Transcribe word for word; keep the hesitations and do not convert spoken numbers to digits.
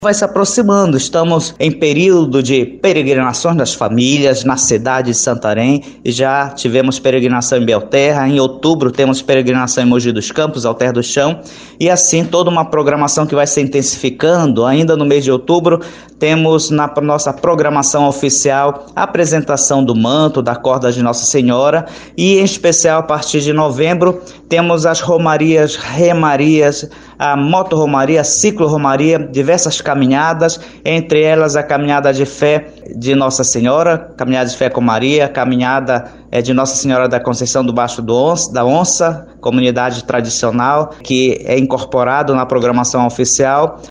vai se aproximando. Estamos em período de peregrinações das famílias na cidade de Santarém. Já tivemos peregrinação em Belterra, em outubro temos peregrinação em Mogi dos Campos, Alter do Chão, e assim toda uma programação que vai se intensificando. Ainda no mês de outubro temos na nossa programação oficial a apresentação do manto, da corda de Nossa Senhora, e em especial a partir de novembro temos as romarias, remarias, a moto-romaria, ciclo-romaria, diversas caminhadas, entre elas a caminhada de fé de Nossa Senhora, caminhada de fé com Maria, caminhada é, de Nossa Senhora da Conceição do Baixo do Onça, da Onça, comunidade tradicional que é incorporado na programação oficial.